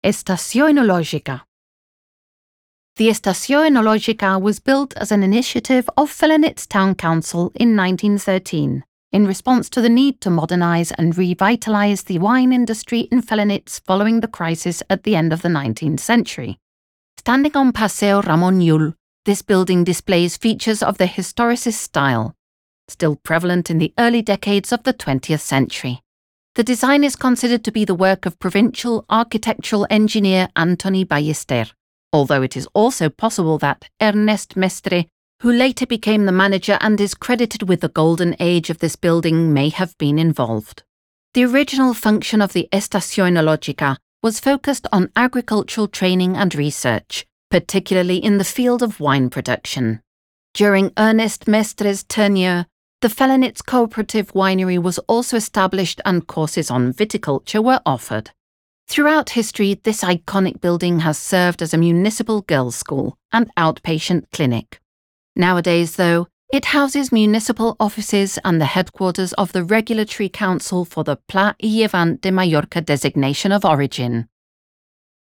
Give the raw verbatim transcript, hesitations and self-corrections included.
Estació Enològica. The Estació Enològica was built as an initiative of Felanitz Town Council in nineteen thirteen, in response to the need to modernise and revitalise the wine industry in Felanitz following the crisis at the end of the nineteenth century. Standing on Paseo Ramon Llull, this building displays features of the historicist style, still prevalent in the early decades of the twentieth century. The design is considered to be the work of provincial architectural engineer Antoni Ballester, although it is also possible that Ernest Mestre, who later became the manager and is credited with the golden age of this building, may have been involved. The original function of the Estació Enològica was focused on agricultural training and research, particularly in the field of wine production. During Ernest Mestre's tenure, the Felanitz Cooperative Winery was also established and courses on viticulture were offered. Throughout history, this iconic building has served as a municipal girls' school and outpatient clinic. Nowadays, though, it houses municipal offices and the headquarters of the Regulatory Council for the Pla i Llevant de Mallorca designation of origin.